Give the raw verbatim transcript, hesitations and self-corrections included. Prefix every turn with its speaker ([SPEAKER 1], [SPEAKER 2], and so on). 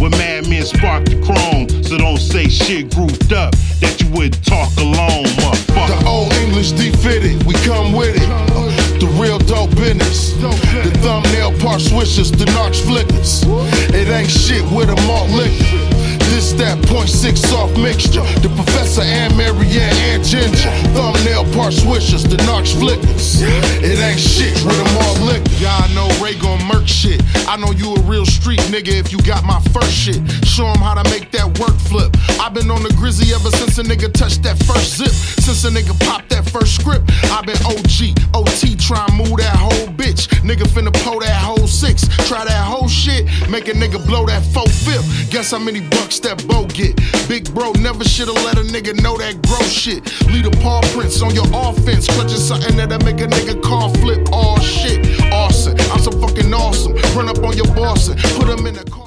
[SPEAKER 1] when madmen spark the chrome. So don't say shit grouped up that you would talk alone, motherfucker.
[SPEAKER 2] The old English defitted, we come with it. Uh, the real dope business. The thumbnail part swishers, the Narcs flickers. It ain't shit with a malt liquor. This that point six soft mixture. The Professor and Marianne and Ginger. Thumbnail part swishers, the Narcs flickers. It ain't shit with a malt liquor.
[SPEAKER 3] Y'all know Ray gon' murk shit. I know you a real street nigga if you got my first shit. Show him how to make that work flip. I been on the Grizzy ever since a nigga touched that first zip. Since a nigga popped that first script. I been O G, O T, try and move that whole bitch. Nigga finna pull that whole six. Try that whole shit, make a nigga blow that four fifth. Guess how many bucks that Bo get. Big bro never shoulda let a nigga know that gross shit. Lead a paw prints on your offense. Clutching something that'll make a nigga car flip. All shit, awesome. I'm so fucking awesome. Run up on your boss and put him in the car.